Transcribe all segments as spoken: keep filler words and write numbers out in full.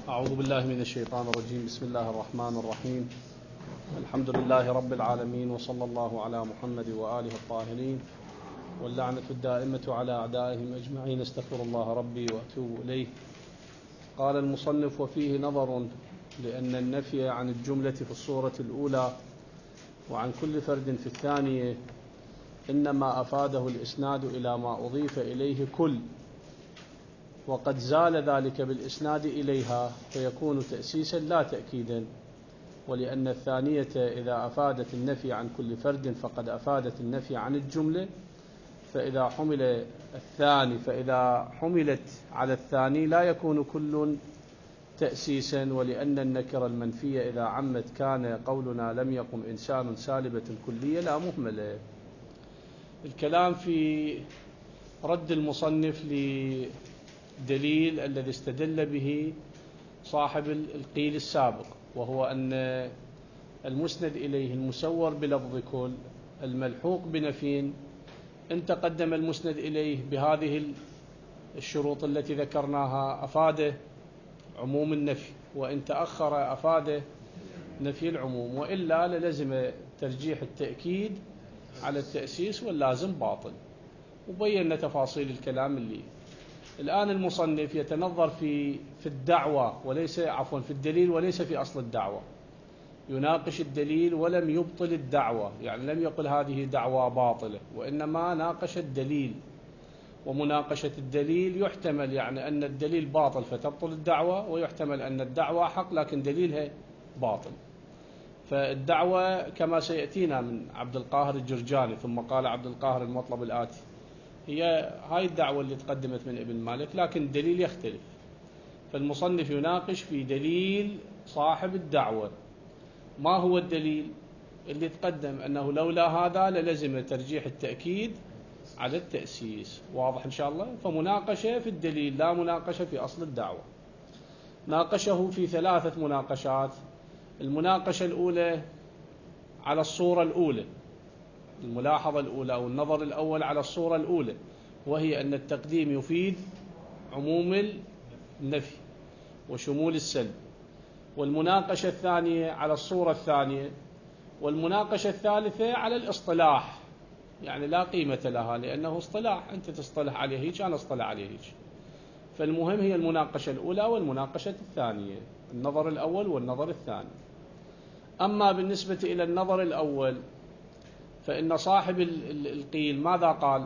أعوذ بالله من الشيطان الرجيم. بسم الله الرحمن الرحيم. الحمد لله رب العالمين، وصلى الله على محمد وآله الطاهرين، واللعنة الدائمة على أعدائهم أجمعين. استغفر الله ربي وأتوب إليه. قال المصنف: وفيه نظر، لأن النفي عن الجملة في الصورة الأولى وعن كل فرد في الثانية إنما أفاده الإسناد إلى ما أضيف إليه كل، وقد زال ذلك بالإسناد إليها فيكون تأسيسا لا تأكيدا. ولأن الثانية إذا أفادت النفي عن كل فرد فقد أفادت النفي عن الجملة، فإذا حمل الثاني فإذا حملت على الثاني لا يكون كل تأسيسا. ولأن النكرة المنفية إذا عمت كان قولنا لم يقم إنسان سالبة كلية لا مهملة. الكلام في رد المصنف لدليل الذي استدل به صاحب القيل السابق، وهو أن المسند إليه المسور بلفظ كل الملحوق بنفي إن تقدم المسند إليه بهذه الشروط التي ذكرناها أفاده عموم النفي، وإن تأخر أفاده نفي العموم، وإلا للزم ترجيح التأكيد على التأسيس واللازم باطل. وبينا تفاصيل الكلام اللي الآن المصنف يتنظر في في الدعوة وليس عفوا في الدليل وليس في أصل الدعوة. يناقش الدليل ولم يبطل الدعوة، يعني لم يقل هذه دعوة باطلة، وإنما ناقش الدليل. ومناقشة الدليل يحتمل يعني أن الدليل باطل فتبطل الدعوة، ويحتمل أن الدعوة حق لكن دليلها باطل. فالدعوة كما سيأتينا من عبد القاهر الجرجاني، ثم قال عبد القاهر المطلب الآتي، هي هاي الدعوة اللي تقدمت من ابن مالك، لكن الدليل يختلف. فالمصنف يناقش في دليل صاحب الدعوة. ما هو الدليل اللي تقدم؟ أنه لولا هذا للزم ترجيح التأكيد على التأسيس. واضح إن شاء الله؟ فمناقشة في الدليل لا مناقشة في أصل الدعوة. ناقشه في ثلاثة مناقشات. المناقشة الأولى على الصورة الأولى، الملاحظة الأولى أو النظر الأول على الصورة الأولى، وهي أن التقديم يفيد عموم النفي وشمول السلب. والمناقشة الثانية على الصورة الثانية. والمناقشة الثالثة على الاصطلاح، يعني لا قيمة لها لأنه اصطلاح، أنت تصطلح عليه هيك أنا اصطلح عليه هيك. فالمهم هي المناقشة الأولى والمناقشة الثانية، النظر الأول والنظر الثاني. أما بالنسبة إلى النظر الأول فإن صاحب القيل ماذا قال؟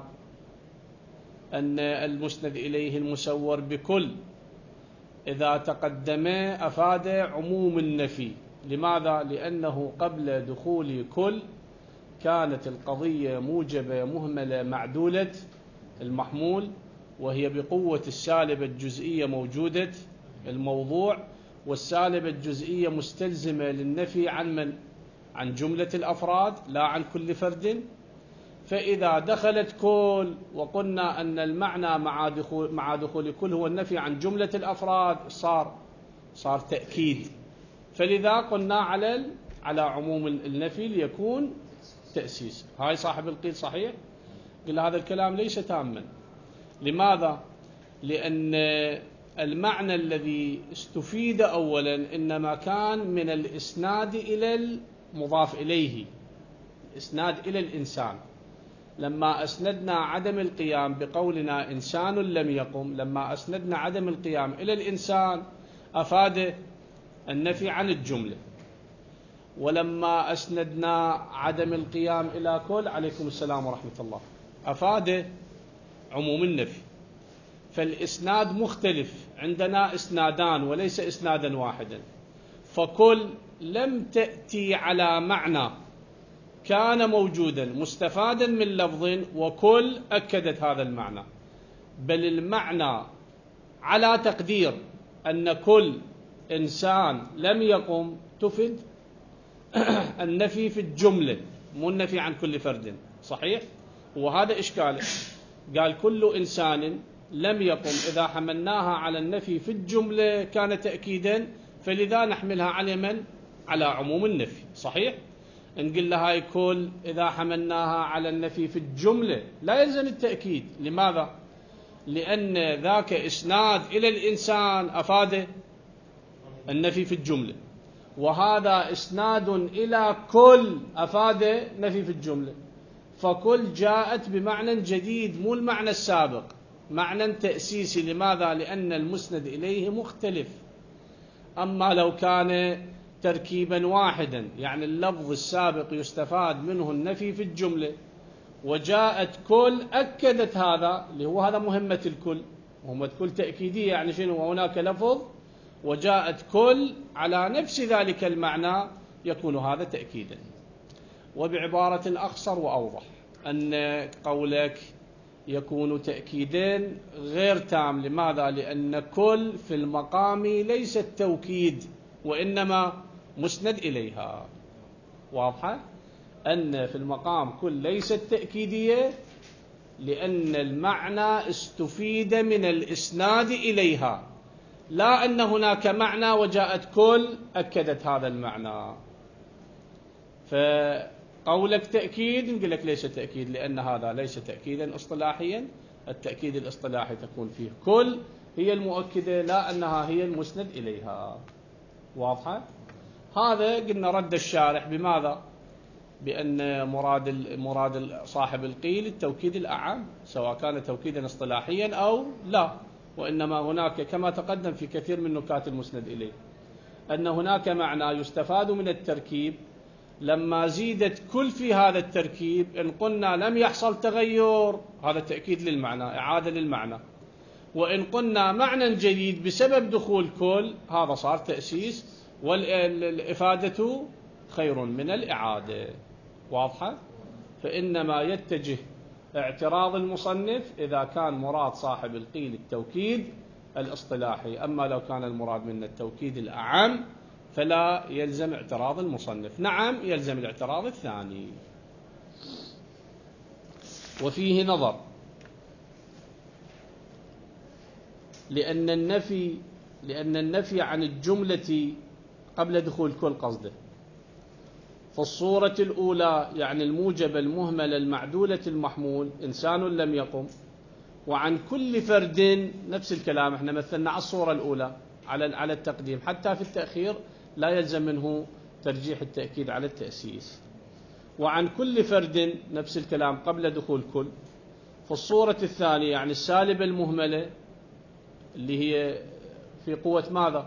أن المسند إليه المسور بكل إذا تقدم أفاد عموم النفي. لماذا؟ لأنه قبل دخول كل كانت القضية موجبة مهملة معدولة المحمول، وهي بقوة السالبة الجزئية موجودة الموضوع، والسالبة الجزئية مستلزمة للنفي عن من؟ عن جملة الأفراد لا عن كل فرد. فإذا دخلت كل وقلنا أن المعنى مع دخول مع دخول كل هو النفي عن جملة الأفراد، صار صار تأكيد. فلذا قلنا على على عموم النفي ليكون تأسيس. هاي صاحب القيل صحيح؟ قل هذا الكلام ليس تاما. لماذا؟ لأن المعنى الذي استفيد أولا إنما كان من الإسناد إلى المضاف إليه، إسناد إلى الإنسان. لما أسندنا عدم القيام بقولنا إنسان لم يقم، لما أسندنا عدم القيام إلى الإنسان أفاد النفي عن الجملة. ولما أسندنا عدم القيام إلى كل، عليكم السلام ورحمة الله، أفاد عموم النفي. فالإسناد مختلف، عندنا إسنادان وليس إسنادا واحدا. فكل لم تأتي على معنى كان موجودا مستفادا من لفظ، وكل أكدت هذا المعنى، بل المعنى على تقدير أن كل إنسان لم يقم تفيد النفي في الجملة، مو النفي عن كل فرد. صحيح؟ وهذا إشكاله. قال كل إنسان لم يقم، إذا حملناها على النفي في الجملة كان تأكيدا، فلذا نحملها على من؟ على عموم النفي. صحيح؟ نقول لها هاي كل إذا حملناها على النفي في الجملة لا يلزم التأكيد. لماذا؟ لأن ذاك إسناد إلى الإنسان أفاد النفي في الجملة، وهذا إسناد إلى كل أفاد نفي في الجملة، فكل جاءت بمعنى جديد مو المعنى السابق، معنى تأسيسي. لماذا؟ لأن المسند إليه مختلف. أما لو كان تركيبا واحدا، يعني اللفظ السابق يستفاد منه النفي في الجملة، وجاءت كل أكدت هذا، اللي هو هذا مهمة الكل، مهمة كل تأكيدية، يعني شنو؟ وهناك لفظ وجاءت كل على نفس ذلك المعنى، يكون هذا تأكيدا. وبعبارة أقصر وأوضح، أن قولك يكون تأكيدين غير تام. لماذا؟ لأن كل في المقام ليست توكيد، وإنما مسند إليها. واضحة؟ أن في المقام كل ليست تأكيدية، لأن المعنى استفيد من الإسناد إليها، لا أن هناك معنى وجاءت كل أكدت هذا المعنى. فقولك تأكيد نقول لك ليس تأكيد، لأن هذا ليس تأكيدا اصطلاحيا. التأكيد الاصطلاحي تكون فيه كل هي المؤكدة، لا أنها هي المسند إليها. واضحة؟ هذا قلنا رد الشارح بماذا؟ بأن مراد مراد صاحب القيل التوكيد الأعم، سواء كان توكيدا اصطلاحيا أو لا. وإنما هناك كما تقدم في كثير من نكات المسند إليه، أن هناك معنى يستفاد من التركيب، لما زيدت كل في هذا التركيب إن قلنا لم يحصل تغير، هذا تأكيد للمعنى، إعادة للمعنى. وإن قلنا معنى جديد بسبب دخول كل، هذا صار تأسيس، والإفادة خير من الإعادة. واضحة؟ فإنما يتجه اعتراض المصنف إذا كان مراد صاحب القيل التوكيد الاصطلاحي، أما لو كان المراد من التوكيد الأعم فلا يلزم اعتراض المصنف. نعم يلزم الاعتراض الثاني. وفيه نظر، لأن النفي لأن النفي عن الجملة قبل دخول كل قصده. فالصورة الأولى يعني الموجب المهمل المعدولة المحمول إنسان لم يقم، وعن كل فرد نفس الكلام. احنا مثلنا على الصورة الأولى على على التقديم، حتى في التأخير لا يلزم منه ترجيح التأكيد على التأسيس. وعن كل فرد نفس الكلام قبل دخول كل. فالصورة الثانية يعني السالبة المهملة اللي هي في قوة ماذا؟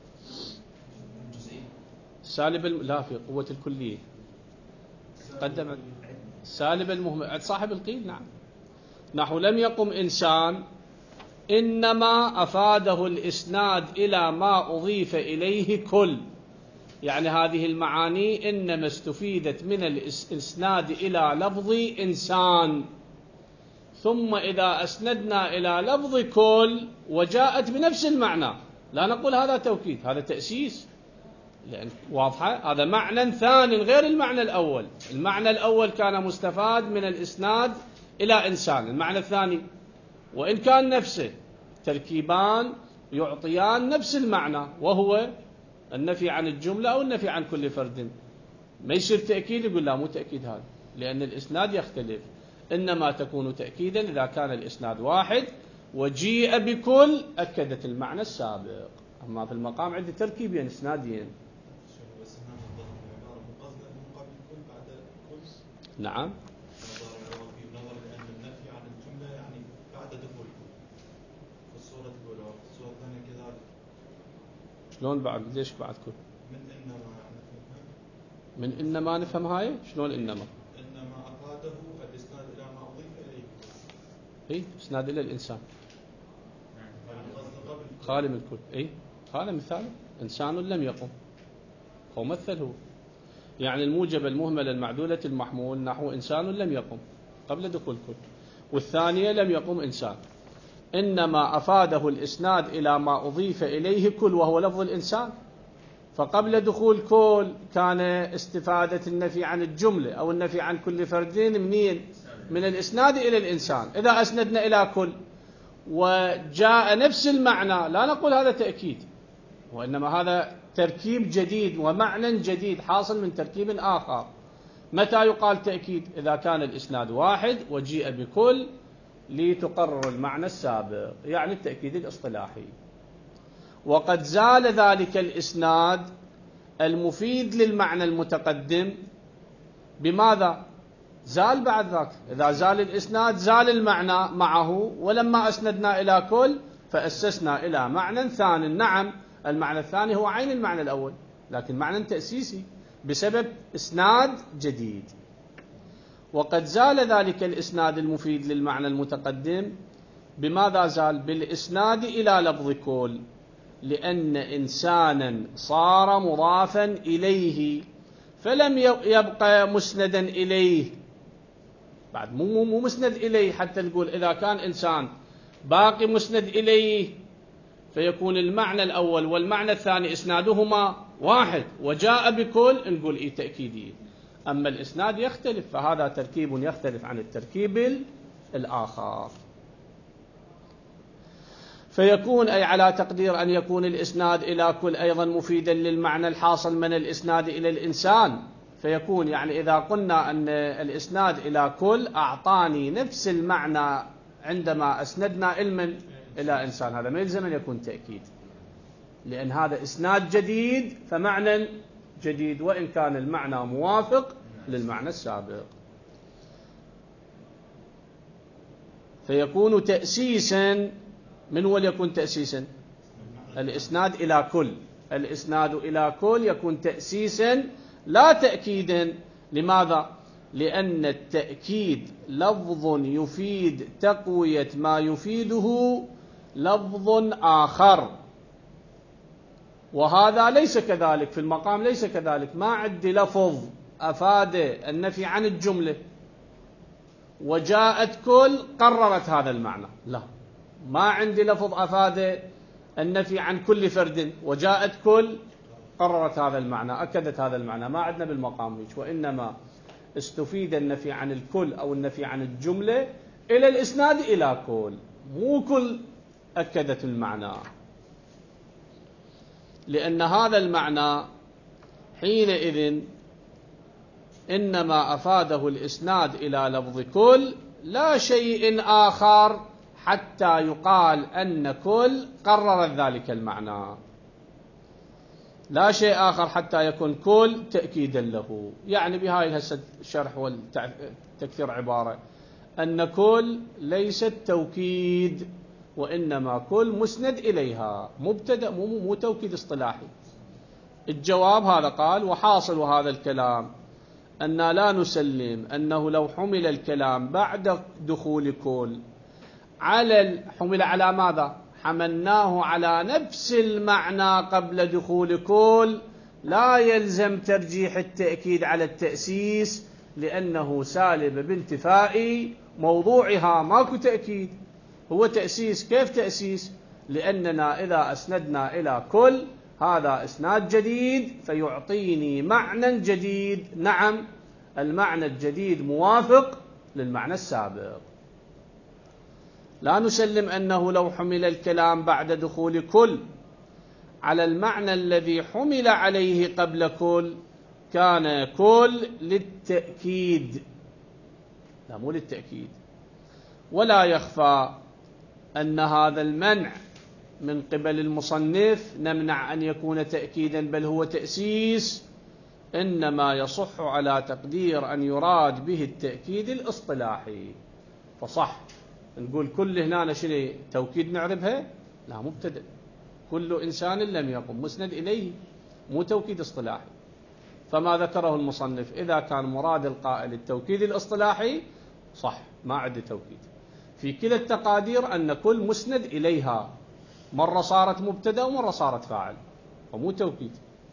سالب الم... لا في قوة الكلية. قدم سالب المهمل صاحب القيل. نعم، نحو لم يقم إنسان، إنما أفاده الإسناد إلى ما أضيف إليه كل. يعني هذه المعاني إنما استفيدت من الإسناد إلى لفظ إنسان، ثم إذا أسندنا إلى لفظ كل وجاءت بنفس المعنى، لا نقول هذا توكيد، هذا تأسيس. لأن واضحة، هذا معنى ثاني غير المعنى الأول. المعنى الأول كان مستفاد من الإسناد إلى إنسان، المعنى الثاني وإن كان نفسه تركيبان يعطيان نفس المعنى، وهو النفي عن الجملة أو النفي عن كل فرد. ما يصير تأكيد يقول لا مو تأكيد هذا، لأن الإسناد يختلف. إنما تكون تأكيدا إذا كان الإسناد واحد وجيء بكل أكدت المعنى السابق. أما في المقام عندي تركيبين إسنادين. نعم. شلون بعد؟ ليش بعد كل؟ من إنما من إنما نفهم هاي؟ شلون إنما؟ إنما أفاده الإسناد إلى ما أضيف إليه. إيه إسناد إلى الإنسان. يعني خالي من الكل. إيه خالي مثال إنسان لم يقم، هو مثل هو. يعني الموجب المهمل المعدولة المحمول نحو إنسان لم يقم قبل دخول كل، والثانية لم يقم إنسان. إنما أفاده الإسناد إلى ما أضيف إليه كل، وهو لفظ الإنسان. فقبل دخول كل كان استفادة النفي عن الجملة أو النفي عن كل فرد منين؟ من الإسناد إلى الإنسان. إذا أسندنا إلى كل وجاء نفس المعنى لا نقول هذا تأكيد، وإنما هذا تركيب جديد ومعنى جديد حاصل من تركيب آخر. متى يقال تأكيد؟ إذا كان الإسناد واحد وجيء بكل لتقرر المعنى السابق، يعني التأكيد الاصطلاحي. وقد زال ذلك الإسناد المفيد للمعنى المتقدم بماذا؟ زال بعد ذاك. إذا زال الإسناد زال المعنى معه، ولما أسندنا إلى كل فأسسنا إلى معنى ثاني. نعم، المعنى الثاني هو عين المعنى الأول، لكن معنى تأسيسي بسبب إسناد جديد. وقد زال ذلك الإسناد المفيد للمعنى المتقدم بماذا زال؟ بالإسناد إلى لفظ كل، لأن إنسانا صار مضافا إليه فلم يبقى مسندا إليه. بعد مو مو مسند إليه حتى نقول إذا كان إنسان باقي مسند إليه فيكون المعنى الأول والمعنى الثاني إسنادهما واحد وجاء بكل، نقول إيه تأكيدي. أما الإسناد يختلف، فهذا تركيب يختلف عن التركيب الآخر. فيكون أي على تقدير أن يكون الإسناد إلى كل أيضا مفيدا للمعنى الحاصل من الإسناد إلى الإنسان. فيكون يعني إذا قلنا أن الإسناد إلى كل أعطاني نفس المعنى عندما أسندنا علما إلى إنسان، هذا ما يلزم أن يكون تأكيد، لأن هذا إسناد جديد فمعنى جديد وإن كان المعنى موافق للمعنى السابق. فيكون تأسيسا. من هو يكون تأسيسا؟ الإسناد إلى كل. الإسناد إلى كل يكون تأسيسا لا تأكيدا. لماذا؟ لأن التأكيد لفظ يفيد تقوية ما يفيده لفظ آخر، وهذا ليس كذلك في المقام، ليس كذلك. ما عندي لفظ أفاد النفي عن الجملة وجاءت كل قررت هذا المعنى، لا. ما عندي لفظ أفاد النفي عن كل فرد وجاءت كل قررت هذا المعنى، أكدت هذا المعنى. ما عندنا بالمقام هيك، وإنما استفيد النفي عن الكل أو النفي عن الجملة إلى الإسناد إلى كل، مو كل أكدت المعنى، لأن هذا المعنى حينئذ إنما أفاده الإسناد إلى لفظ كل لا شيء آخر حتى يقال أن كل قررت ذلك المعنى، لا شيء آخر حتى يكون كل تأكيدا له. يعني بهاي هسه الشرح والتكثير عبارة أن كل ليست توكيد، وإنما كل مسند إليها مبتدأ، مو, مو توكيد اصطلاحي. الجواب هذا قال: وحاصل هذا الكلام أن لا نسلم أنه لو حمل الكلام بعد دخول كل على حمل على ماذا؟ حملناه على نفس المعنى قبل دخول كل، لا يلزم ترجيح التأكيد على التأسيس، لأنه سالب بانتفاء موضوعها، ماكو تأكيد، هو تأسيس. كيف تأسيس؟ لأننا إذا أسندنا إلى كل هذا إسناد جديد فيعطيني معنى جديد. نعم، المعنى الجديد موافق للمعنى السابق. لا نسلم أنه لو حمل الكلام بعد دخول كل على المعنى الذي حمل عليه قبل كل كان كل للتأكيد، لا مو للتأكيد. ولا يخفى أن هذا المنع من قبل المصنف نمنع أن يكون تأكيدا بل هو تأسيس، إنما يصح على تقدير أن يراد به التأكيد الاصطلاحي. فصح نقول كل هنا شنو توكيد نعربها؟ لا، مبتدأ كل إنسان لم يقم مسند إليه، مو توكيد اصطلاحي. فما ذكره المصنف إذا كان مراد القائل التوكيد الاصطلاحي صح، ما عندي توكيد. في كلا التقادير أن كل مسند إليها، مرة صارت مبتدأ ومرة صارت فاعل، فمو توكيد.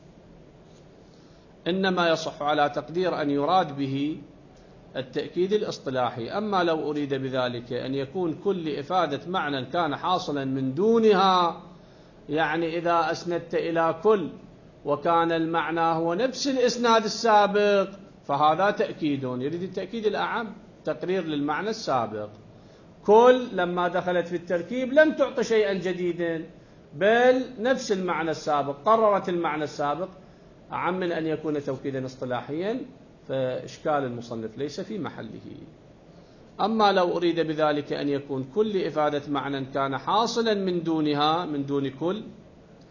إنما يصح على تقدير أن يراد به التأكيد الاصطلاحي. أما لو أريد بذلك أن يكون كل إفادة معنى كان حاصلا من دونها، يعني إذا أسندت إلى كل وكان المعنى هو نفس الإسناد السابق فهذا تأكيد، يريد التأكيد الأعم، تقرير للمعنى السابق. كل لما دخلت في التركيب لم تعطي شيئا جديدا، بل نفس المعنى السابق، قررت المعنى السابق، أعم من أن يكون توكيدا اصطلاحيا، فإشكال المصنف ليس في محله. أما لو أريد بذلك أن يكون كل إفادة معنى كان حاصلا من دونها، من دون كل،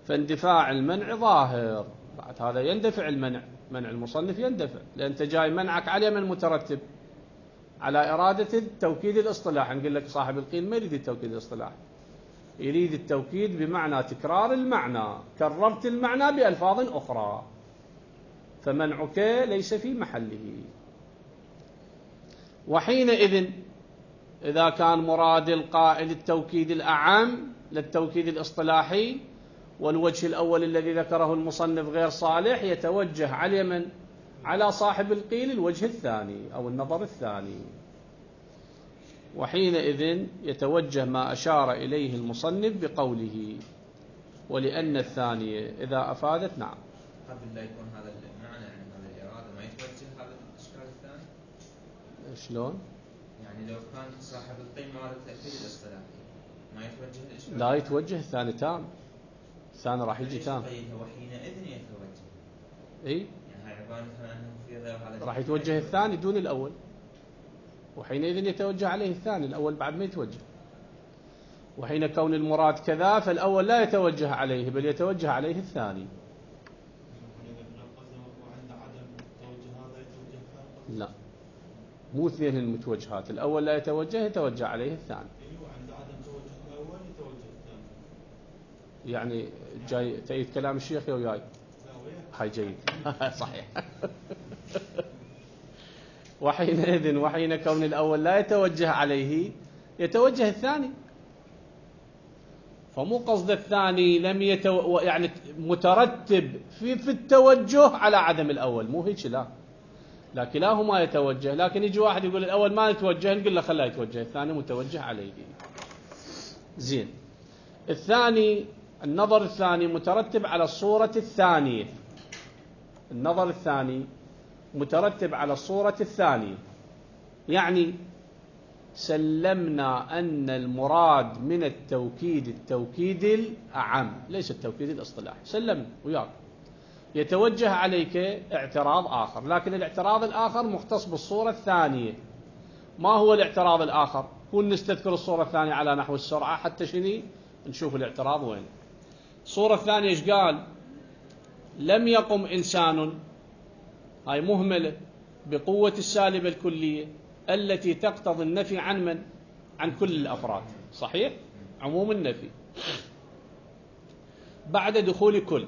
فاندفاع المنع ظاهر. بعد هذا يندفع المنع، منع المصنف يندفع، لأن أنت جاي منعك على من مترتب على إرادة التوكيد الاصطلاحي. نقول لك صاحب القيل ما يريد التوكيد الاصطلاحي، يريد التوكيد بمعنى تكرار المعنى، كررت المعنى بألفاظ أخرى، فمنعك ليس في محله. وحينئذ إذا كان مراد القائل التوكيد الأعم للتوكيد الاصطلاحي، والوجه الأول الذي ذكره المصنف غير صالح، يتوجه على من؟ على صاحب القيل الوجه الثاني أو النظر الثاني. وحينئذ يتوجه ما أشار إليه المصنف بقوله ولأن الثانية إذا أفادت. نعم. قبل لا يكون هذا المعنى يعني هذا الإرادة ما يتوجه هذا الإشكال الثاني؟ شلون؟ يعني لو كان صاحب القيل مراد التأكيد الاصطلاحي ما يتوجه الإشكال؟ لا يتوجه، الثاني تام، الثاني راح يجي تام. وحينئذ يتوجه. إيه؟ يعني عبارة أنه في غير هذا راح يتوجه الثاني دون الأول، وحينئذ يتوجه عليه الثاني، الأول بعد ما يتوجه. وحين كون المراد كذا فالأول لا يتوجه عليه بل يتوجه عليه الثاني. لا، مو اثنين المتوجهات، الأول لا يتوجه يتوجه عليه الثاني. عند عدم توجه الأول يتوجه الثاني. يعني جاي تأييد كلام الشيخ يا وياي؟ هاي جيد. صحيح. وحينئذ وحين كون الأول لا يتوجه عليه يتوجه الثاني. فمو قصد الثاني لم يتو... يعني مترتب في في التوجه على عدم الأول، مو هيك، لا، لا كلاهما يتوجه. لكن يجي واحد يقول الأول ما يتوجه، نقول له خلاه يتوجه، الثاني متوجه عليه. زين. الثاني النظر الثاني مترتب على الصورة الثانية، النظر الثاني مترتب على الصورة الثانية. يعني سلمنا أن المراد من التوكيد التوكيد الأعم ليس التوكيد الاصطلاحي، سلمنا وياك. يتوجه عليك اعتراض آخر، لكن الاعتراض الآخر مختص بالصورة الثانية. ما هو الاعتراض الآخر؟ كون نستذكر الصورة الثانية على نحو السرعة حتى شني نشوف الاعتراض وين. الصورة الثانية ايش قال؟ لم يقم إنسان، هاي مهملة بقوة السالبة الكلية التي تقتضي النفي عن من؟ عن كل الأفراد. صحيح؟ عموم النفي بعد دخول كل.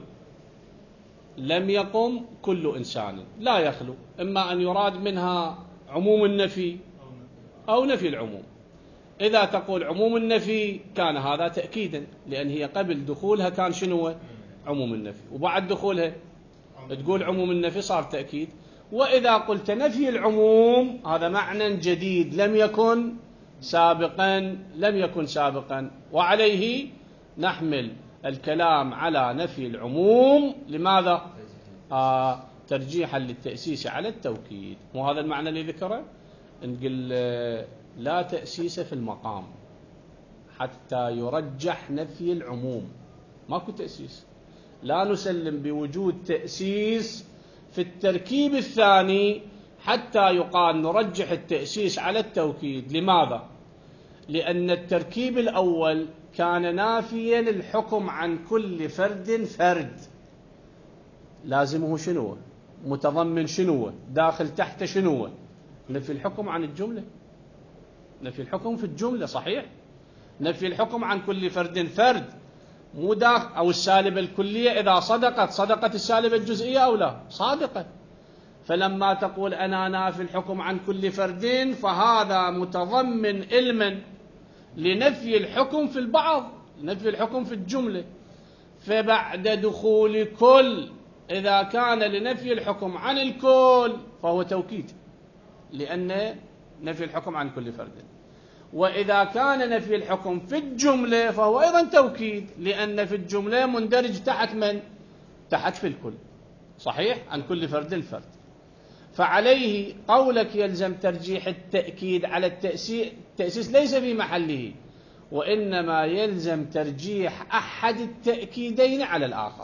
لم يقم كل إنسان، لا يخلو إما أن يراد منها عموم النفي أو نفي العموم. إذا تقول عموم النفي كان هذا تأكيدا، لأن هي قبل دخولها كان شنو؟ عموم النفي، وبعد دخولها تقول عموم النفي صار تأكيد. وإذا قلت نفي العموم هذا معنى جديد لم يكن سابقا، لم يكن سابقا، وعليه نحمل الكلام على نفي العموم. لماذا؟ آه ترجيحا للتأسيس على التوكيد. وهذا المعنى اللي ذكره. نقول لا تأسيس في المقام حتى يرجح نفي العموم، ماكو تأسيس. لا نسلم بوجود تأسيس في التركيب الثاني حتى يقال نرجح التأسيس على التوكيد. لماذا؟ لأن التركيب الأول كان نافيا الحكم عن كل فرد فرد، لازمه شنو؟ متضمن شنو؟ داخل تحت شنو؟ نفي الحكم عن الجملة، نفي الحكم في الجملة. صحيح؟ نفي الحكم عن كل فرد فرد، مو داخل. أو السالبة الكلية إذا صدقت، صدقت السالبة الجزئية أو لا؟ صادقة. فلما تقول أنا نافي الحكم عن كل فرد فهذا متضمن علما لنفي الحكم في البعض، نفي الحكم في الجملة. فبعد دخول كل إذا كان لنفي الحكم عن الكل فهو توكيد، لأن نفي الحكم عن كل فرد. وإذا كان نفي الحكم في الجملة فهو أيضا توكيد، لأن في الجملة مندرج تحت من؟ تحت في الكل. صحيح؟ عن كل فرد فرد. فعليه قولك يلزم ترجيح التأكيد على التأسيس، التأسيس ليس في محله، وإنما يلزم ترجيح أحد التأكيدين على الآخر.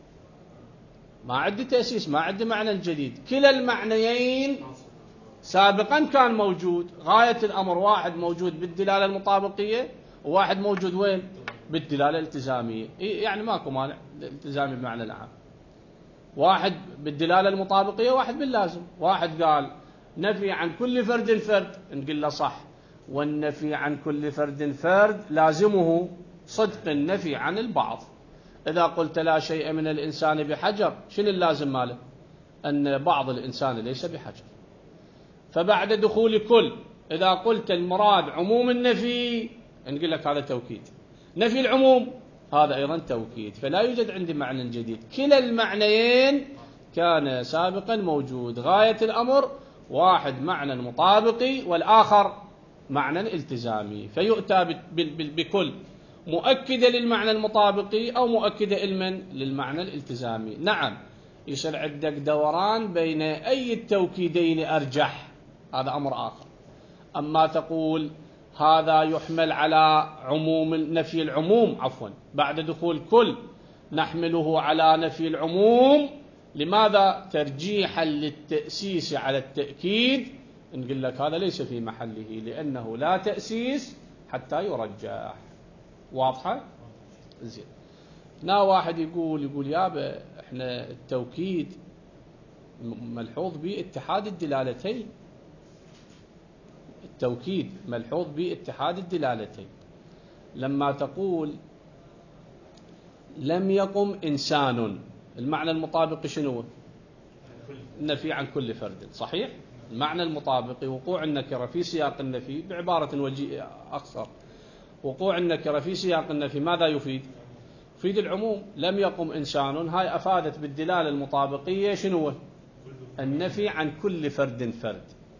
ما عندي تأسيس، ما عندي معنى جديد، كلا المعنيين سابقا كان موجود. غاية الأمر واحد موجود بالدلالة المطابقية، وواحد موجود وين؟ بالدلالة الالتزامية، يعني ماكو مانع الالتزامي بمعنى العام. واحد بالدلالة المطابقية، واحد باللازم. واحد قال نفي عن كل فرد فرد، نقول له صح، والنفي عن كل فرد فرد لازمه صدق النفي عن البعض. إذا قلت لا شيء من الإنسان بحجر، شنو اللازم ماله؟ أن بعض الإنسان ليس بحجر. فبعد دخول كل، إذا قلت المراد عموم النفي، نقول لك هذا توكيد. نفي العموم هذا أيضا توكيد. فلا يوجد عندي معنى جديد، كلا المعنيين كان سابقا موجود. غاية الأمر واحد معنى مطابقي والآخر معنى التزامي، فيؤتى بكل مؤكدة للمعنى المطابقي أو مؤكدة إلمن للمعنى الالتزامي. نعم يصير عندك دوران بين أي التوكيدين أرجح، هذا أمر آخر. أما تقول هذا يحمل على عموم نفي العموم، عفوا بعد دخول كل نحمله على نفي العموم، لماذا؟ ترجيحا للتأسيس على التأكيد، نقول لك هذا ليس في محله، لأنه لا تأسيس حتى يرجح. واضحة؟ زين. هنا واحد يقول يقول يابا احنا التوكيد ملحوظ به اتحاد الدلالتين. التوكيد ملحوظ به اتحاد الدلالتين. لما تقول لم يقم إنسان، المعنى المطابق شنو؟ النفي عن كل فرد، صحيح؟ المعنى المطابق وقوع النكرة في سياق النفي، بعبارة وجيه أقصر، وقوع النكرة في سياق النفي ماذا يفيد؟ يفيد العموم. لم يقم إنسان، هاي أفادت بالدلالة المطابقية شنو؟ النفي عن كل فرد فرد،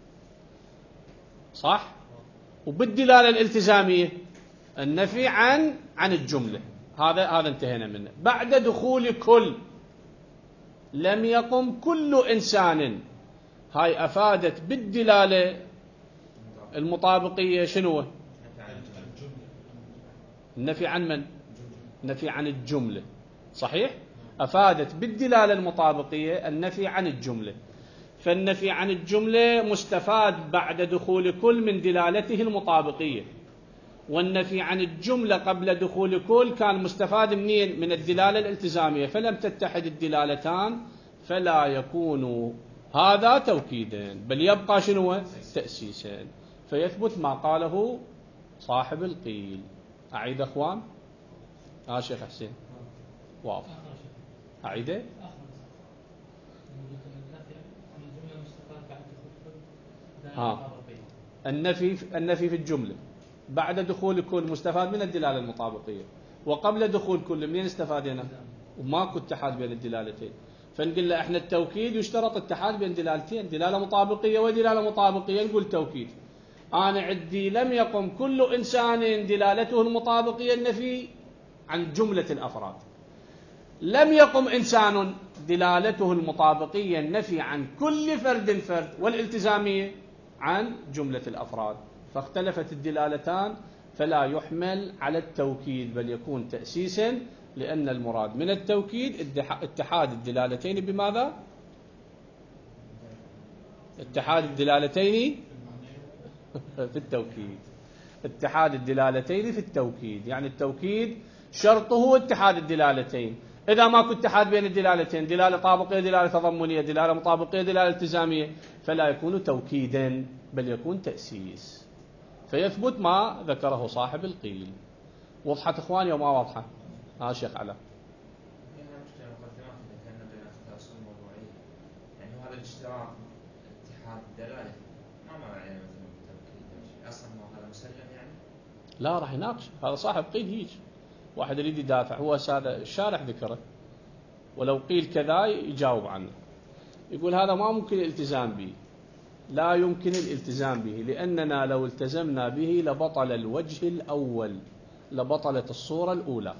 صح؟ وبالدلالة الالتزامية النفي عن عن الجملة. هذا هذا انتهينا منه. بعد دخول كل، لم يقم كل إنسان، هاي أفادت بالدلالة المطابقية شنو؟ النفي عن من؟ النفي عن الجملة، صحيح؟ أفادت بالدلالة المطابقية النفي عن الجملة. فالنفي عن الجملة مستفاد بعد دخول كل من دلالته المطابقية، والنفي عن الجملة قبل دخول كل كان مستفاد منين؟ من الدلالة الالتزامية. فلم تتحد الدلالتان فلا يكون هذا توكيدا، بل يبقى شنو؟ تأسيسا. فيثبت ما قاله صاحب القيل. أعيد أخوان؟ ها شيخ حسين واضح. أعيده؟ ها النفي النفي في الجملة بعد دخول كل مستفاد من الدلالة المطابقية، وقبل دخول كل منين استفادنا؟ وماكو اتحاد بين الدلالتين. فنقول له احنا التوكيد يشترط اتحاد بين دلالتين، دلالة مطابقية ودلالة مطابقية، نقول توكيد. أنا عندي لم يقم كل إنسان دلالته المطابقية النفي عن جملة الأفراد، لم يقم إنسان دلالته المطابقية النفي عن كل فرد فرد، والالتزامية عن جملة الأفراد. فاختلفت الدلالتان فلا يحمل على التوكيد، بل يكون تأسيسا، لأن المراد من التوكيد اتحاد الدلالتين بماذا؟ اتحاد الدلالتين في التوكيد. اتحاد الدلالتين في التوكيد، يعني التوكيد شرطه اتحاد الدلالتين. إذا ماكو اتحاد بين الدلالتين، دلالة طابقية دلالة تضمنية، دلالة مطابقية دلالة التزامية، فلا يكون توكيدا بل يكون تأسيس. فيثبت ما ذكره صاحب القيل. وضحت إخواني وما واضحة؟ ها شيخ علاء. يعني هذا الاشتراك اتحاد الدلالة ما مر عليه مثلا بالتوكيد اصلا، ما هذا مسلم يعني؟ لا راح يناقش هذا صاحب قيل. هيج واحد يريد يدافع، هو هذا الشارح ذكره، ولو قيل كذا يجاوب عنه. يقول هذا ما ممكن الالتزام به. لا يمكن الالتزام به، لأننا لو التزمنا به لبطل الوجه الأول، لبطلت الصورة الأولى.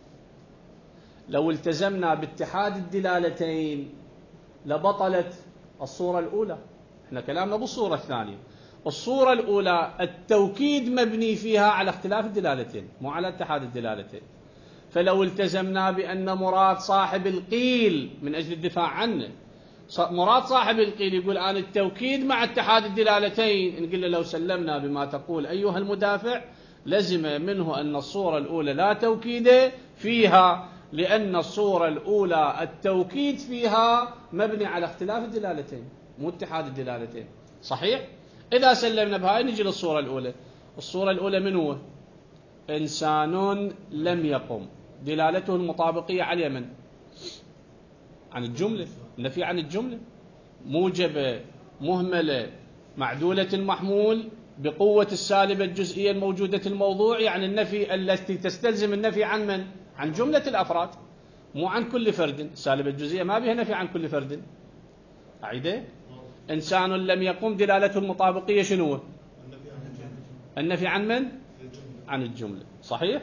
لو التزمنا باتحاد الدلالتين لبطلت الصورة الأولى. احنا كلامنا بالصورة الثانية. الصورة الأولى التوكيد مبني فيها على اختلاف الدلالتين، مو على اتحاد الدلالتين. فلو التزمنا بأن مراد صاحب القيل من أجل الدفاع عنه، مراد صاحب القيل يقول أنا التوكيد مع اتحاد الدلالتين، نقول له لو سلمنا بما تقول أيها المدافع لزم منه أن الصورة الأولى لا توكيد فيها، لأن الصورة الأولى التوكيد فيها مبني على اختلاف الدلالتين مو اتحاد الدلالتين. صحيح؟ إذا سلمنا بهاي نجي للصورة الأولى. الصورة الأولى من هو؟ إنسان لم يقم، دلالته المطابقية على اليمن عن الجملة، النفي عن الجملة، موجبة مهملة معدولة المحمول بقوة السالبة الجزئية الموجودة الموضوع، يعني النفي التي تستلزم النفي عن من؟ عن جملة الأفراد مو عن كل فرد. السالبة الجزئية ما بها نفي عن كل فرد. أعيده. إنسان لم يقم دلالته المطابقية شنو؟ النفي عن من؟ عن الجملة. صحيح؟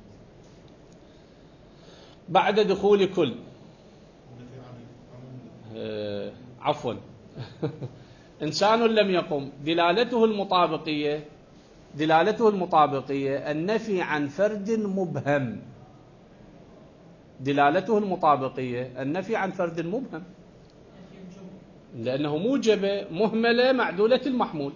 بعد دخول كل آه عفوا إنسان لم يقم دلالته المطابقية دلالته المطابقية النفي عن فرد مبهم. دلالته المطابقية النفي عن فرد مبهم لأنه موجبة مهملة معدولة المحمول.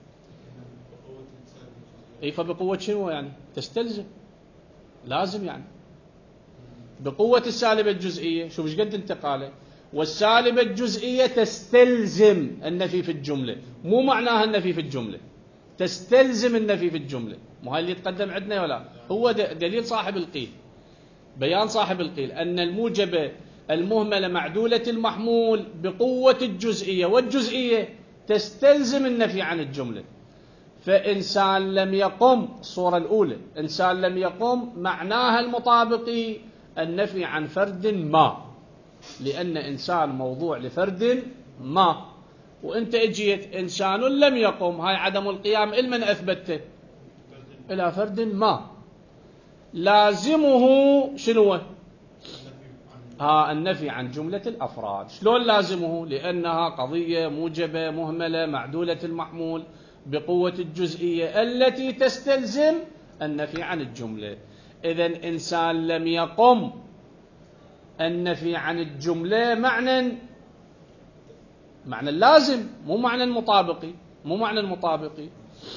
أي فبقوة شنو يعني؟ تستلزم لازم يعني بقوة السالبة الجزئية. شوف ايش قد انتقاله. والسالبة الجزئية تستلزم النفي في الجملة، مو معناها النفي في الجملة، تستلزم النفي في الجملة. مو هاي اللي يتقدم عندنا ولا هو دليل صاحب القيل، بيان صاحب القيل أن الموجبة المهملة معدولة المحمول بقوة الجزئية والجزئية تستلزم النفي عن الجملة. فإنسان لم يقم، الصورة الأولى إنسان لم يقم معناها المطابقي النفي عن فرد ما، لأن إنسان موضوع لفرد ما. وأنت اجيت إنسان لم يقم، هاي عدم القيام لمن أثبته؟ إلى فرد ما. لازمه شنو؟ ها النفي عن جملة الأفراد. شلون لازمه؟ لأنها قضية موجبة مهملة معدولة المحمول بقوة الجزئية التي تستلزم النفي عن الجملة. إذن إنسان لم يقم النفي عن الجملة معنى معنى اللازم، مو معنى المطابقي، مو معنى المطابقي.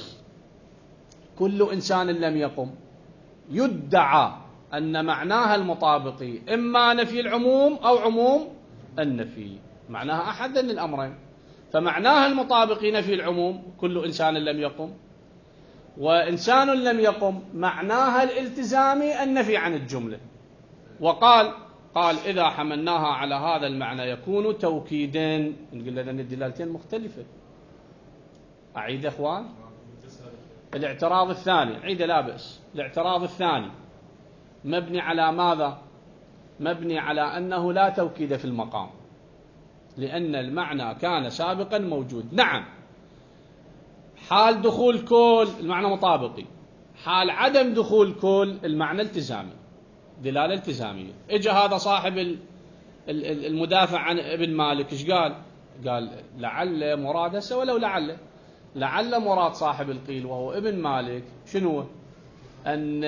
كل إنسان لم يقم يدعى أن معناها المطابقي إما نفي العموم أو عموم النفي، معناها أحد من الأمرين. فمعناها المطابقي نفي العموم كل إنسان لم يقم، وإنسان لم يقم معناها الالتزامي النفي عن الجملة. وقال قال إذا حملناها على هذا المعنى يكون توكيدا. نقول لنا أن الدلالتين مختلفة. أعيد أخوان. الاعتراض الثاني عيد لا بأس. الاعتراض الثاني مبني على ماذا؟ مبني على أنه لا توكيد في المقام، لأن المعنى كان سابقا موجود. نعم، حال دخول كل المعنى مطابقي، حال عدم دخول كل المعنى التزامي، دلالة التزامية. اجى هذا صاحب المدافع عن ابن مالك، ايش قال؟ قال لعل مراد هسه ولو لعل لعل مراد صاحب القيل وهو ابن مالك شنو؟ أن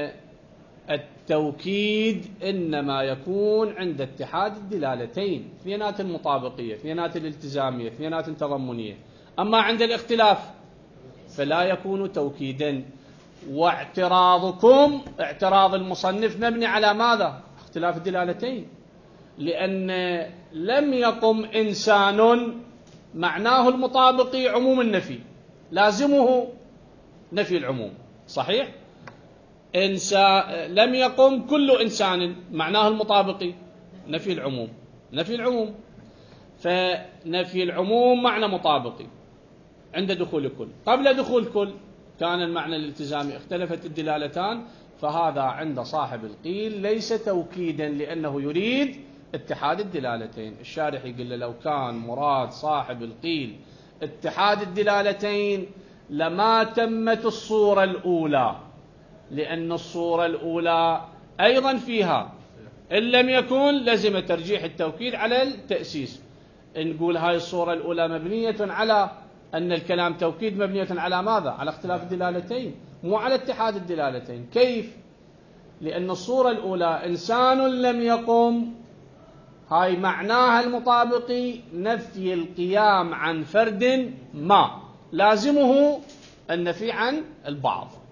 التوكيد إنما يكون عند اتحاد الدلالتين، اثنينات المطابقية، اثنينات الالتزامية، اثنينات التضمنية. أما عند الاختلاف فلا يكون توكيدا. واعتراضكم اعتراض المصنف مبني على ماذا؟ اختلاف الدلالتين. لأن لم يقم إنسان معناه المطابقي عموم النفي، لازمه نفي العموم. صحيح؟ إنسان لم يقم كل إنسان معناه المطابقي نفي العموم، نفي العموم. فنفي العموم معنى مطابقي عند دخول كل. قبل دخول كل كان المعنى الالتزامي، اختلفت الدلالتان، فهذا عند صاحب القيل ليس توكيدا لأنه يريد اتحاد الدلالتين. الشارح يقول له لو كان مراد صاحب القيل اتحاد الدلالتين لما تمت الصورة الأولى، لأن الصورة الأولى أيضا فيها إن لم يكن لزم ترجيح التوكيد على التأسيس. نقول هاي الصورة الأولى مبنية على أن الكلام توكيد، مبنية على ماذا؟ على اختلاف الدلالتين، مو على اتحاد الدلالتين. كيف؟ لأن الصورة الأولى إنسان لم يقم، هاي معناها المطابقي نفي القيام عن فرد ما، لازمه النفي عن البعض.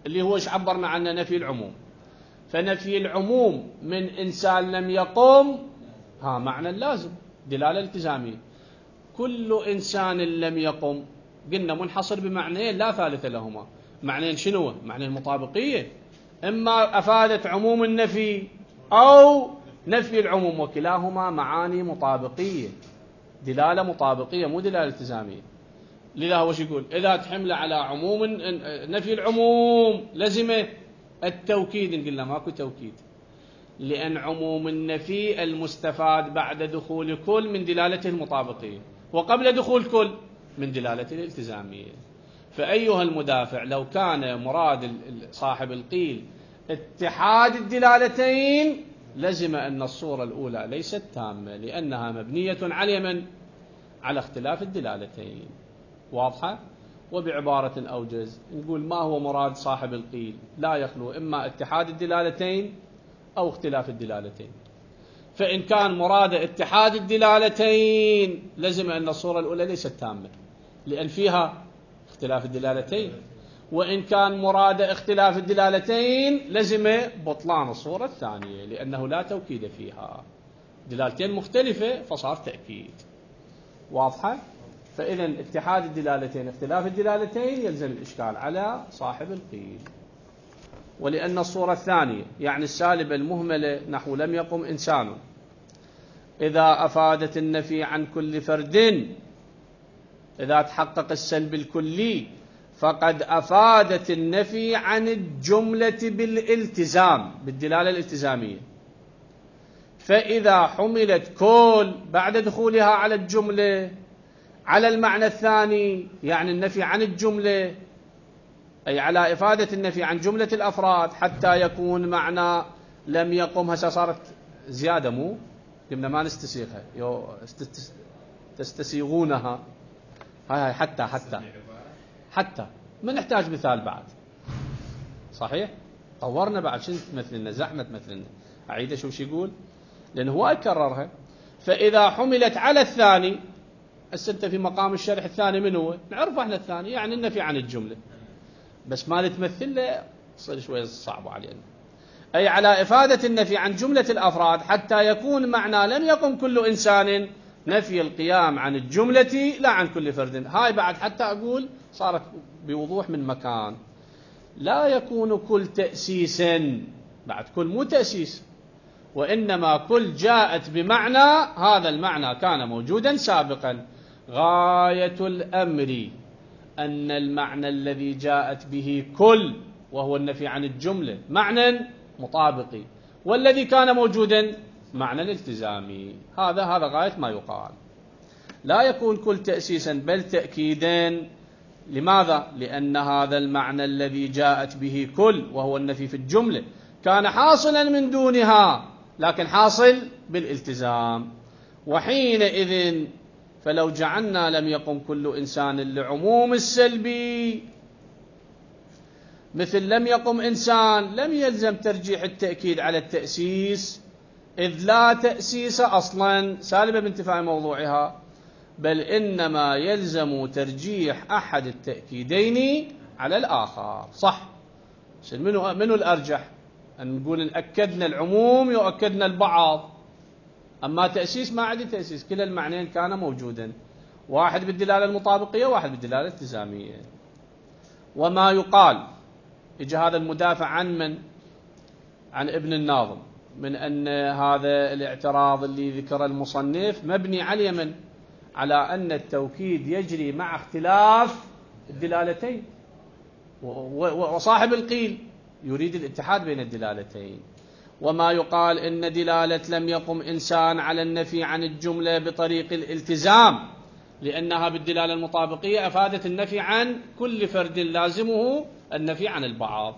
اللي هو ايش عبرنا عنه؟ نفي العموم. فنفي العموم من إنسان لم يقم ها معنى لازم، دلالة التزامية. كل إنسان لم يقم قلنا منحصر بمعنيين لا ثالث لهما. معنيين شنو؟ معنيين مطابقية، إما أفادت عموم النفي أو نفي العموم، وكلاهما معاني مطابقية، دلالة مطابقية مو دلالة التزامية. لذا هو شو يقول؟ إذا تحمل على عموم نفي العموم لزمه التوكيد. قلنا ماكو توكيد، لأن عموم النفي المستفاد بعد دخول كل من دلالته المطابقية، وقبل دخول كل من دلالته الالتزامية. فأيها المدافع، لو كان مراد صاحب القيل اتحاد الدلالتين لزم أن الصورة الأولى ليست تامة، لأنها مبنية على من؟ على اختلاف الدلالتين. واضحة؟ وبعبارة أوجز نقول ما هو مراد صاحب القيل؟ لا يخلو إما اتحاد الدلالتين أو اختلاف الدلالتين. فإن كان مراد اتحاد الدلالتين لزم أن الصورة الأولى ليست تامة لأن فيها اختلاف الدلالتين، وإن كان مراد اختلاف الدلالتين لزم بطلان الصورة الثانية لأنه لا توكيد فيها، دلالتين مختلفة فصار تأكيد. واضحة؟ فإذا اتحاد الدلالتين اختلاف الدلالتين يلزم الإشكال على صاحب القيل. ولأن الصورة الثانية يعني السالبة المهملة نحو لم يقم إنسان إذا أفادت النفي عن كل فرد، إذا تحقق السلب الكلي فقد أفادت النفي عن الجملة بالالتزام، بالدلالة الالتزامية. فإذا حملت كل بعد دخولها على الجملة على المعنى الثاني، يعني النفي عن الجملة، أي على إفادة النفي عن جملة الأفراد حتى يكون معنى لم يقم. هسه صارت زيادة، مو قمنا ما نستسيغها، تستسيغونها. هاي هاي حتى حتى حتى ما نحتاج مثال بعد. صحيح؟ طورنا بعد شنو تمثلنا؟ زعمة تمثلنا. أعيد شو شو يقول؟ لأنه هو أكررها. فإذا حملت على الثاني، هسه أنت في مقام الشرح الثاني من هو؟ نعرف احنا الثاني يعني النفي عن الجملة، بس ما نتمثل له صار شوية صعب علينا. أي على إفادة النفي عن جملة الأفراد حتى يكون معنى لم يقم كل إنسان نفي القيام عن الجملة لا عن كل فرد. هاي بعد حتى أقول صارت بوضوح من مكان. لا يكون كل تأسيسا، بعد كل مو تأسيس، وإنما كل جاءت بمعنى هذا المعنى كان موجودا سابقا. غاية الأمر أن المعنى الذي جاءت به كل وهو النفي عن الجملة معنى مطابقي، والذي كان موجودا معنى الالتزامي. هذا هذا غاية ما يقال. لا يكون كل تأسيسا بل تأكيدا. لماذا؟ لأن هذا المعنى الذي جاءت به كل وهو النفي في الجملة كان حاصلا من دونها، لكن حاصل بالالتزام. وحينئذ فلو جعلنا لم يقم كل إنسان لعموم السلبي مثل لم يقم إنسان، لم يلزم ترجيح التأكيد على التأسيس، إذ لا تأسيس أصلا سالبة بانتفاء موضوعها، بل إنما يلزم ترجيح أحد التأكيدين على الآخر. صح؟ منو منو الأرجح؟ أن نقول إن أكدنا العموم يؤكدنا البعض، أما تأسيس ما عندي تأسيس، كلا المعنيين كان موجودا، واحد بالدلالة المطابقية واحد بالدلالة الالتزامية. وما يقال، إجى هذا المدافع عن من؟ عن ابن الناظم، من أن هذا الاعتراض اللي ذكر المصنف مبني على من؟ على أن التوكيد يجري مع اختلاف الدلالتين، وصاحب القيل يريد الاتحاد بين الدلالتين. وما يقال إن دلالة لم يقم إنسان على النفي عن الجملة بطريق الالتزام لأنها بالدلالة المطابقية أفادت النفي عن كل فرد لازمه النفي عن البعض.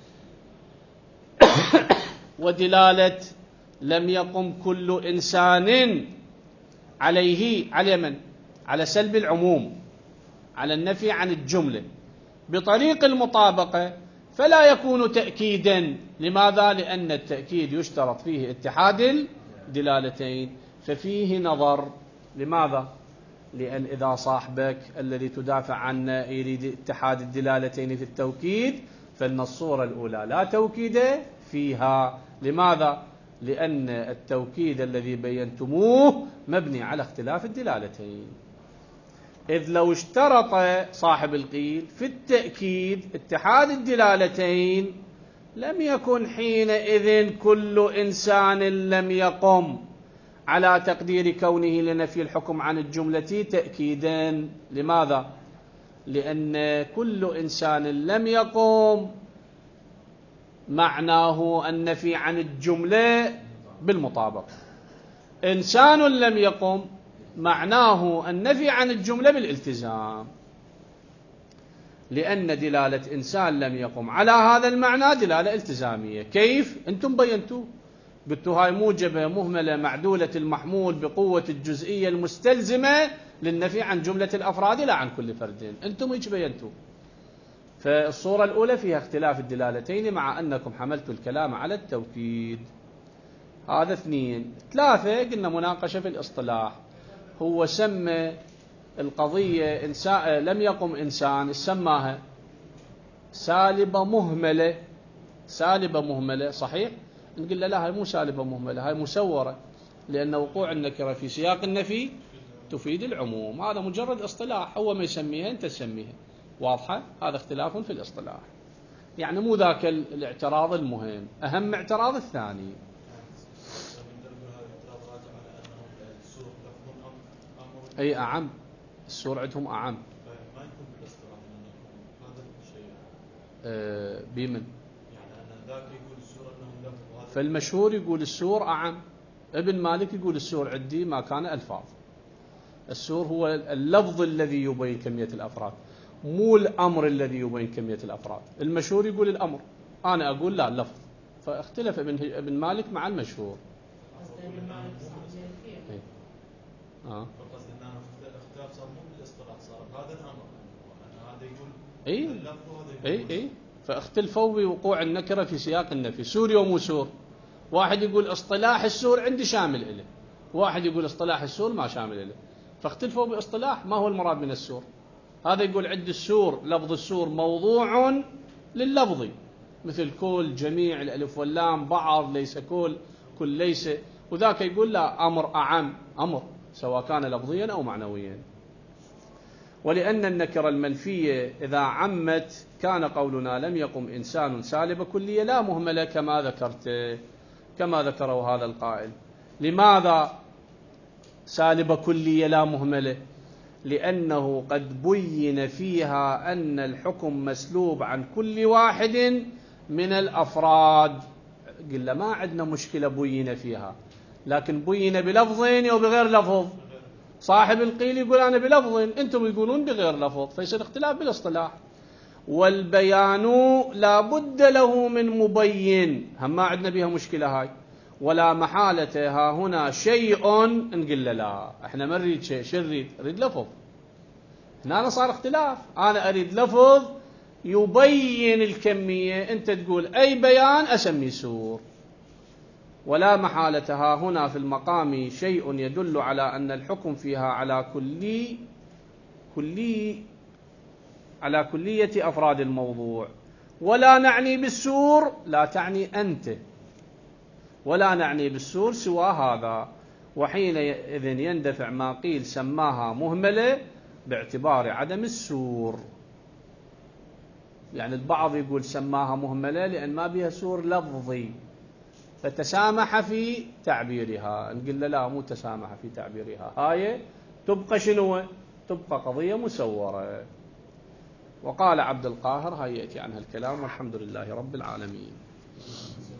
ودلالة لم يقم كل إنسان عليه على من؟ على سلب العموم، على النفي عن الجملة بطريق المطابقة، فلا يكون تأكيدا. لماذا؟ لأن التأكيد يشترط فيه اتحاد الدلالتين، ففيه نظر. لماذا؟ لأن إذا صاحبك الذي تدافع عنه يريد اتحاد الدلالتين في التوكيد فإن الصورة الأولى لا توكيد فيها. لماذا؟ لأن التوكيد الذي بينتموه مبني على اختلاف الدلالتين، إذ لو اشترط صاحب القيل في التأكيد اتحاد الدلالتين لم يكن حينئذ كل إنسان لم يقم على تقدير كونه لنفي الحكم عن الجملة تأكيدا. لماذا؟ لأن كل إنسان لم يقم معناه النفي عن الجملة بالمطابقة، إنسان لم يقم معناه النفي عن الجملة بالالتزام، لأن دلالة إنسان لم يقم على هذا المعنى دلالة التزامية. كيف؟ أنتم بينتوا، قلتوا هاي موجبة مهملة معدولة المحمول بقوة الجزئية المستلزمة للنفي عن جملة الأفراد لا عن كل فرد. أنتم إيش بينتوا؟ فالصورة الأولى فيها اختلاف الدلالتين مع أنكم حملتوا الكلام على التوكيد. هذا اثنين. ثلاثة، قلنا مناقشة في الاصطلاح. هو سمى القضية إنسان لم يقم إنسان، سماها سالبة مهملة. سالبة مهملة صحيح؟ نقول له لا، هاي مو سالبة مهملة، هاي مسورة، لأن وقوع النكرة في سياق النفي تفيد العموم. هذا مجرد اصطلاح، هو ما يسميها أنت تسميها. واضحة؟ هذا اختلاف في الاصطلاح، يعني مو ذاك الاعتراض المهم، أهم اعتراض الثاني. أي أعم، السور عندهم أعم. ما يكون بالاصطلاح هذا الشيء أه بمن؟ يعني أن ذاك يقول السور أنهم لفظ، فالمشهور يقول السور أعم. ابن مالك يقول السور عندي ما كان ألفاظ. السور هو اللفظ الذي يبين كمية الأفراد، مو الأمر الذي يبين كمية الأفراد. المشهور يقول الأمر، أنا أقول لا اللفظ. فاختلف ابن ابن مالك مع المشهور. إيه. آه. فقصد أنه اختلاف صار مو بالاصطلاح، صار هذا الأمر أن هذا يقول إيه اللفظ وهذا يقول إيه إيه. فاختلفوا بوقوع النكرة في سياق النفي، سوري ومو سور. واحد يقول اصطلاح السور عندي شامل إله، واحد يقول اصطلاح السور ما شامل إله. فاختلفوا باصطلاح ما هو المراد من السور. هذا يقول عند السور لفظ السور موضوع لللفظ، مثل كل، جميع، الألف واللام، بعض، ليس كل، كل ليس. وذاك يقول لا، أمر أعم، أمر سواء كان لفظيا أو معنويا. ولأن النكرة المنفية إذا عمت كان قولنا لم يقم إنسان سالب كلية لا مهملة كما ذكرت، كما ذكره هذا القائل. لماذا سالب كلية لا مهملة؟ لأنه قد بين فيها أن الحكم مسلوب عن كل واحد من الأفراد. قلنا ما عندنا مشكلة بين فيها، لكن بين بلفظ أو بغير لفظ. صاحب القيل يقول أنا بلفظ، أنتم يقولون بغير لفظ، فيصير اختلاف بالاصطلاح. والبيان لا بد له من مبين، هم ما عندنا بها مشكلة هاي. ولا محالة ها هنا شيء نقول لا، احنا ما نريد شيء، شو نريد؟ نريد لفظ. هنا صار اختلاف، أنا أريد لفظ يبين الكمية، أنت تقول أي بيان أسمي سور. ولا محالة ها هنا في المقام شيء يدل على أن الحكم فيها على كلي كلي على كلية أفراد الموضوع. ولا نعني بالسور، لا تعني أنت، ولا نعني بالسور سوى هذا. وحينئذ يندفع ما قيل سماها مهملة باعتبار عدم السور. يعني البعض يقول سماها مهملة لأن ما بها سور لفظي، فتسامح في تعبيرها. نقول لا، مو تسامح في تعبيرها، هاي تبقى شنو؟ تبقى قضية مسورة. وقال عبد القاهر، هاي يأتي عنها الكلام، والحمد لله رب العالمين.